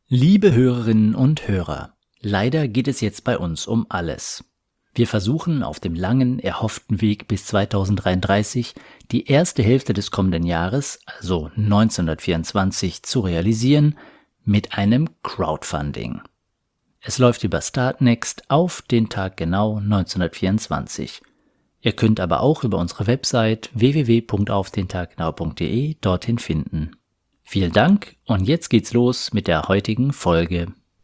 Liebe Hörerinnen und Hörer, leider geht es jetzt bei uns um alles. Wir versuchen auf dem langen, erhofften Weg bis 2033 die erste Hälfte des kommenden Jahres, also 1924, zu realisieren mit einem Crowdfunding. Es läuft über Startnext auf den Tag genau 1924. Ihr könnt aber auch über unsere Website www.aufdentaggenau.de dorthin finden. Vielen Dank und jetzt geht's los mit der heutigen Folge.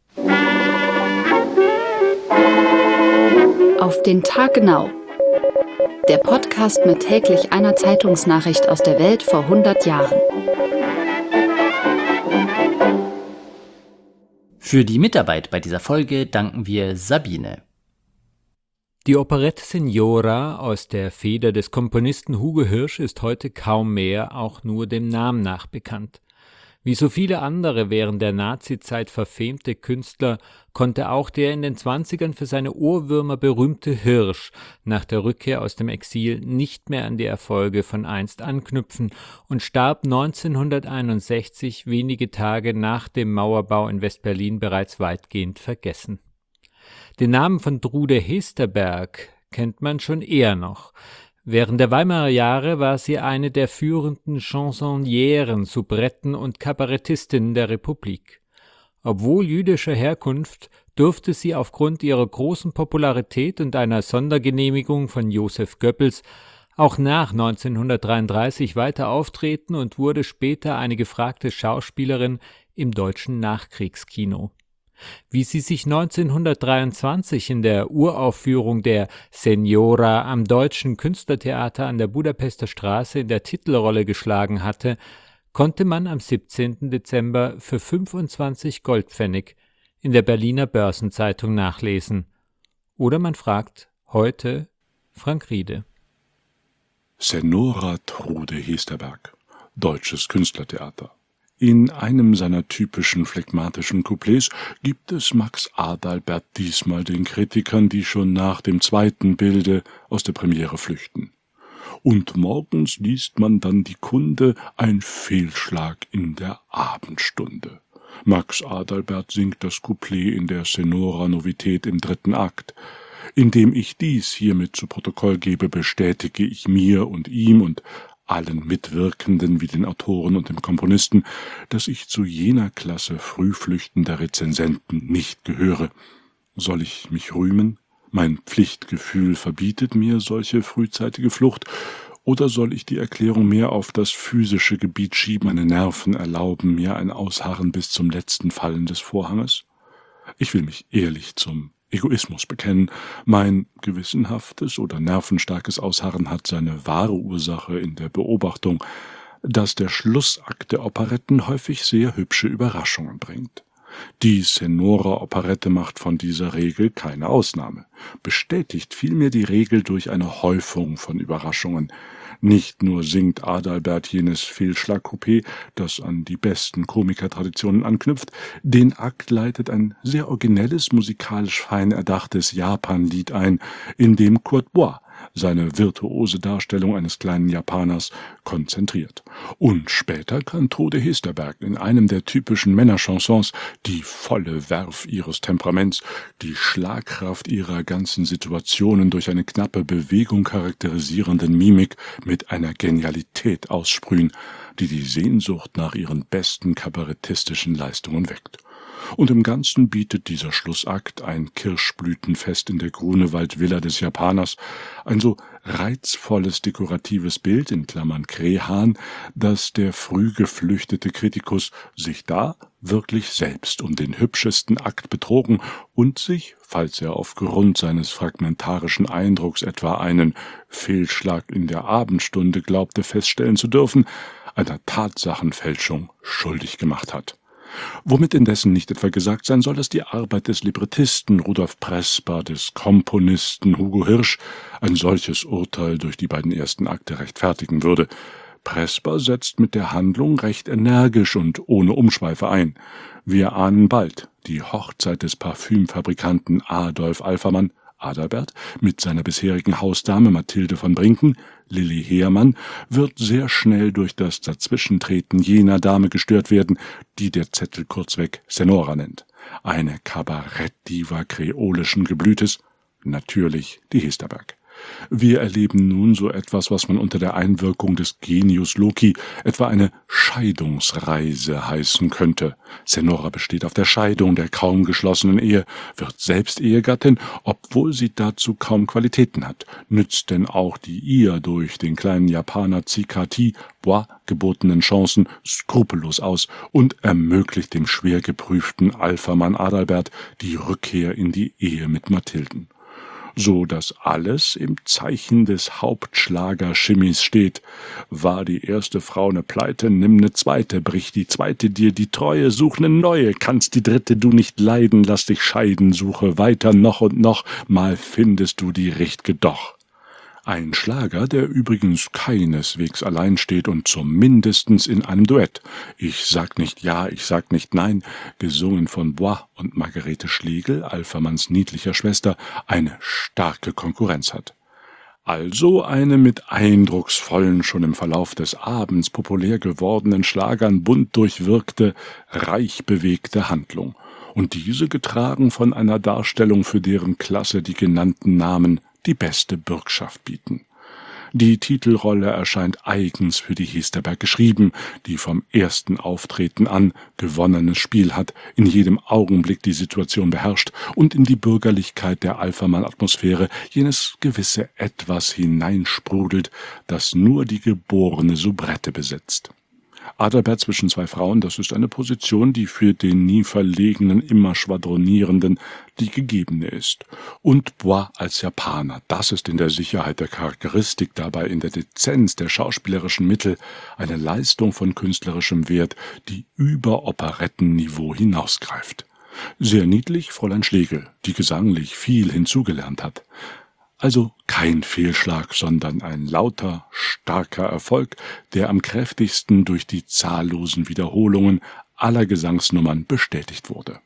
Auf den Tag genau. Der Podcast mit täglich einer Zeitungsnachricht aus der Welt vor 100 Jahren. Für die Mitarbeit bei dieser Folge danken wir Sabine. Die Operette Signora aus der Feder des Komponisten Hugo Hirsch ist heute kaum mehr auch nur dem Namen nach bekannt. Wie so viele andere während der Nazizeit verfemte Künstler konnte auch der in den 20ern für seine Ohrwürmer berühmte Hirsch nach der Rückkehr aus dem Exil nicht mehr an die Erfolge von einst anknüpfen und starb 1961, wenige Tage nach dem Mauerbau in West-Berlin, bereits weitgehend vergessen. Den Namen von Trude Hesterberg kennt man schon eher noch. Während der Weimarer Jahre war sie eine der führenden Chansonnieren, Soubretten und Kabarettistinnen der Republik. Obwohl jüdischer Herkunft durfte sie aufgrund ihrer großen Popularität und einer Sondergenehmigung von Joseph Goebbels auch nach 1933 weiter auftreten und wurde später eine gefragte Schauspielerin im deutschen Nachkriegskino. Wie sie sich 1923 in der Uraufführung der Signora am Deutschen Künstlertheater an der Budapester Straße in der Titelrolle geschlagen hatte, konnte man am 17. Dezember für 25 Goldpfennig in der Berliner Börsenzeitung nachlesen. Oder man fragt heute Frank Riede. Signora Trude Hesterberg, Deutsches Künstlertheater. In einem seiner typischen phlegmatischen Couplets gibt es Max Adalbert diesmal den Kritikern, die schon nach dem zweiten Bilde aus der Premiere flüchten. Und morgens liest man dann die Kunde, ein Fehlschlag in der Abendstunde. Max Adalbert singt das Couplet in der Signora-Novität im 3. Akt. Indem ich dies hiermit zu Protokoll gebe, bestätige ich mir und ihm und allen Mitwirkenden wie den Autoren und dem Komponisten, dass ich zu jener Klasse frühflüchtender Rezensenten nicht gehöre. Soll ich mich rühmen? Mein Pflichtgefühl verbietet mir solche frühzeitige Flucht, oder soll ich die Erklärung mehr auf das physische Gebiet schieben, meine Nerven erlauben mir ein Ausharren bis zum letzten Fallen des Vorhanges? Ich will mich ehrlich zum Egoismus bekennen. Mein gewissenhaftes oder nervenstarkes Ausharren hat seine wahre Ursache in der Beobachtung, dass der Schlussakt der Operetten häufig sehr hübsche Überraschungen bringt. Die Signora-Operette macht von dieser Regel keine Ausnahme, bestätigt vielmehr die Regel durch eine Häufung von Überraschungen. Nicht nur singt Adalbert jenes Fehlschlag-Coupé, das an die besten Komikertraditionen anknüpft, den Akt leitet ein sehr originelles, musikalisch fein erdachtes Japan-Lied ein, in dem Kurt Bois seine virtuose Darstellung eines kleinen Japaners konzentriert. Und später kann Trude Hesterberg in einem der typischen Männerchansons die volle Werf ihres Temperaments, die Schlagkraft ihrer ganzen Situationen durch eine knappe Bewegung charakterisierenden Mimik mit einer Genialität aussprühen, die die Sehnsucht nach ihren besten kabarettistischen Leistungen weckt. Und im Ganzen bietet dieser Schlussakt, ein Kirschblütenfest in der Grunewald-Villa des Japaners, ein so reizvolles dekoratives Bild in Klammern Krehahn, dass der früh geflüchtete Kritikus sich da wirklich selbst um den hübschesten Akt betrogen und sich, falls er aufgrund seines fragmentarischen Eindrucks etwa einen Fehlschlag in der Abendstunde glaubte feststellen zu dürfen, einer Tatsachenfälschung schuldig gemacht hat. Womit indessen nicht etwa gesagt sein soll, dass die Arbeit des Librettisten Rudolf Presper, des Komponisten Hugo Hirsch, ein solches Urteil durch die beiden ersten Akte rechtfertigen würde. Presper setzt mit der Handlung recht energisch und ohne Umschweife ein. Wir ahnen bald die Hochzeit des Parfümfabrikanten Adolf Alfermann, Adalbert, mit seiner bisherigen Hausdame Mathilde von Brinken, Lilli Heermann, wird sehr schnell durch das Dazwischentreten jener Dame gestört werden, die der Zettel kurzweg Senora nennt. Eine Kabarettdiva kreolischen Geblütes, natürlich die Hesterberg. Wir erleben nun so etwas, was man unter der Einwirkung des Genius Loci etwa eine Scheidungsreise heißen könnte. Senora besteht auf der Scheidung der kaum geschlossenen Ehe, wird selbst Ehegattin, obwohl sie dazu kaum Qualitäten hat, nützt denn auch die ihr durch den kleinen Japaner Tsikati Bois gebotenen Chancen skrupellos aus und ermöglicht dem schwer geprüften Alphamann Adalbert die Rückkehr in die Ehe mit Mathilden. So dass alles im Zeichen des Hauptschlager-Schimmis steht. War die erste Frau ne Pleite, nimm ne zweite, brich die zweite dir die Treue, such ne neue, kannst die dritte du nicht leiden, lass dich scheiden, suche weiter noch und noch, mal findest du die Richt'ge doch. Ein Schlager, der übrigens keineswegs allein steht und zumindestens in einem Duett. Ich sag nicht ja, ich sag nicht nein, gesungen von Bois und Margarete Schlegel, Alphamanns niedlicher Schwester, eine starke Konkurrenz hat. Also eine mit eindrucksvollen, schon im Verlauf des Abends populär gewordenen Schlagern bunt durchwirkte, reich bewegte Handlung. Und diese getragen von einer Darstellung, für deren Klasse die genannten Namen die beste Bürgschaft bieten. Die Titelrolle erscheint eigens für die Hesterberg geschrieben, die vom ersten Auftreten an gewonnenes Spiel hat, in jedem Augenblick die Situation beherrscht und in die Bürgerlichkeit der Alphamann-Atmosphäre jenes gewisse Etwas hineinsprudelt, das nur die geborene Soubrette besitzt. Adalbert zwischen zwei Frauen, das ist eine Position, die für den nie verlegenen, immer schwadronierenden die gegebene ist. Und Bois als Japaner, das ist in der Sicherheit der Charakteristik, dabei in der Dezenz der schauspielerischen Mittel eine Leistung von künstlerischem Wert, die über Operettenniveau hinausgreift. Sehr niedlich Fräulein Schlegel, die gesanglich viel hinzugelernt hat. Also kein Fehlschlag, sondern ein lauter, starker Erfolg, der am kräftigsten durch die zahllosen Wiederholungen aller Gesangsnummern bestätigt wurde.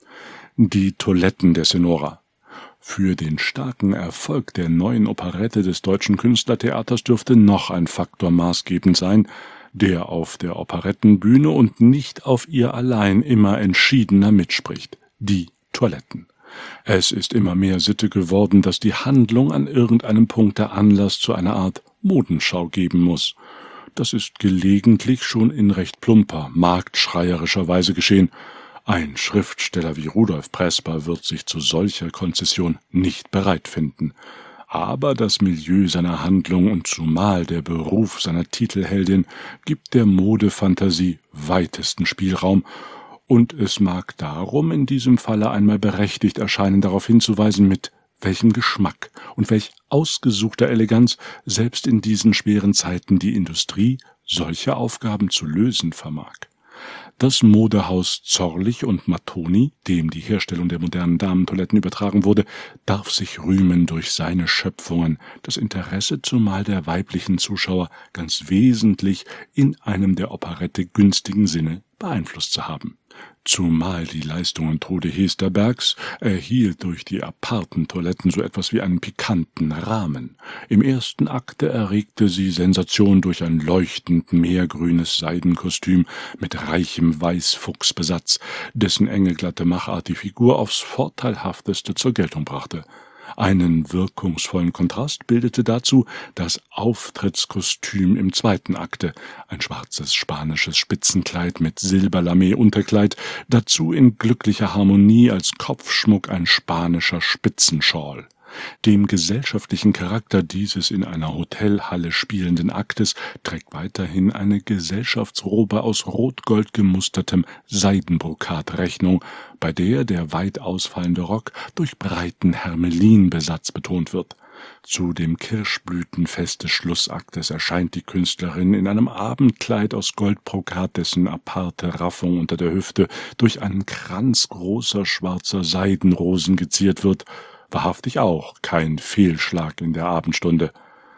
Die Toiletten der Senora. Für den starken Erfolg der neuen Operette des Deutschen Künstlertheaters dürfte noch ein Faktor maßgebend sein, der auf der Operettenbühne und nicht auf ihr allein immer entschiedener mitspricht: die Toiletten. Es ist immer mehr Sitte geworden, dass die Handlung an irgendeinem Punkt der Anlass zu einer Art Modenschau geben muss. Das ist gelegentlich schon in recht plumper, marktschreierischer Weise geschehen. Ein Schriftsteller wie Rudolf Presper wird sich zu solcher Konzession nicht bereit finden. Aber das Milieu seiner Handlung und zumal der Beruf seiner Titelheldin gibt der Modefantasie weitesten Spielraum, und es mag darum in diesem Falle einmal berechtigt erscheinen, darauf hinzuweisen, mit welchem Geschmack und welch ausgesuchter Eleganz selbst in diesen schweren Zeiten die Industrie solche Aufgaben zu lösen vermag. Das Modehaus Zorlich und Mattoni, dem die Herstellung der modernen Damentoiletten übertragen wurde, darf sich rühmen, durch seine Schöpfungen das Interesse zumal der weiblichen Zuschauer ganz wesentlich in einem der Operette günstigen Sinne beeinflusst zu haben. Zumal die Leistungen Trude Hesterbergs erhielt durch die aparten Toiletten so etwas wie einen pikanten Rahmen. Im ersten Akte erregte sie Sensation durch ein leuchtend meergrünes Seidenkostüm mit reichem Weißfuchsbesatz, dessen enge glatte Machart die Figur aufs Vorteilhafteste zur Geltung brachte. Einen wirkungsvollen Kontrast bildete dazu das Auftrittskostüm im zweiten Akte, ein schwarzes spanisches Spitzenkleid mit Silberlamé-Unterkleid, dazu in glücklicher Harmonie als Kopfschmuck ein spanischer Spitzenschal. Dem gesellschaftlichen Charakter dieses in einer Hotelhalle spielenden Aktes trägt weiterhin eine Gesellschaftsrobe aus rot-gold gemustertem Seidenbrokat Rechnung, bei der weit ausfallende Rock durch breiten Hermelinbesatz betont wird. Zu dem Kirschblütenfest des Schlussaktes erscheint die Künstlerin in einem Abendkleid aus Goldbrokat, dessen aparte Raffung unter der Hüfte durch einen Kranz großer schwarzer Seidenrosen geziert wird. Wahrhaftig auch kein Fehlschlag in der Abendstunde.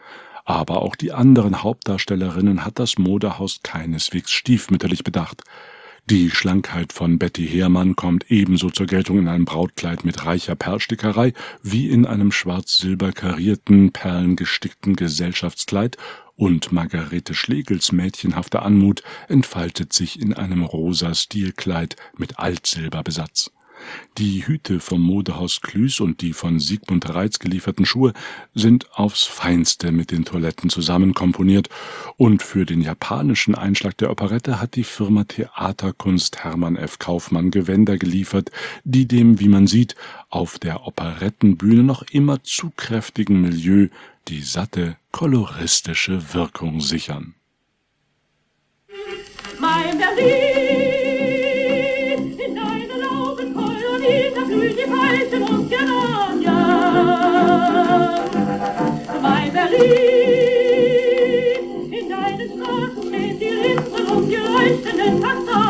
Aber auch die anderen Hauptdarstellerinnen hat das Modehaus keineswegs stiefmütterlich bedacht. Die Schlankheit von Betty Heermann kommt ebenso zur Geltung in einem Brautkleid mit reicher Perlstickerei wie in einem schwarz-silber karierten, perlengestickten Gesellschaftskleid, und Margarete Schlegels mädchenhafte Anmut entfaltet sich in einem rosa Stilkleid mit Altsilberbesatz. Die Hüte vom Modehaus Klüß und die von Sigmund Reitz gelieferten Schuhe sind aufs Feinste mit den Toiletten zusammenkomponiert, und für den japanischen Einschlag der Operette hat die Firma Theaterkunst Hermann F. Kaufmann Gewänder geliefert, die dem, wie man sieht, auf der Operettenbühne noch immer zu kräftigen Milieu die satte, koloristische Wirkung sichern. Mein Berlin, in deine Laubenkolonie, da blühen die Veilchen und Geranien. Mein Berlin, in deinen Straßen stehen die Ritzen und die leuchtenden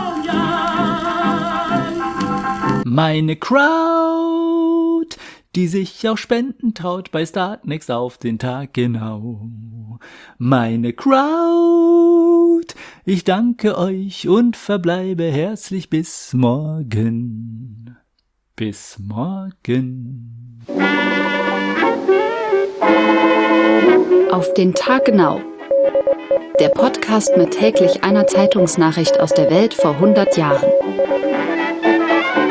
Kastanien. Meine Crowd, die sich auch Spenden traut, bei Startnext auf den Tag genau. Meine Crowd, ich danke euch und verbleibe herzlich bis morgen. Bis morgen. Auf den Tag genau. Der Podcast mit täglich einer Zeitungsnachricht aus der Welt vor 100 Jahren.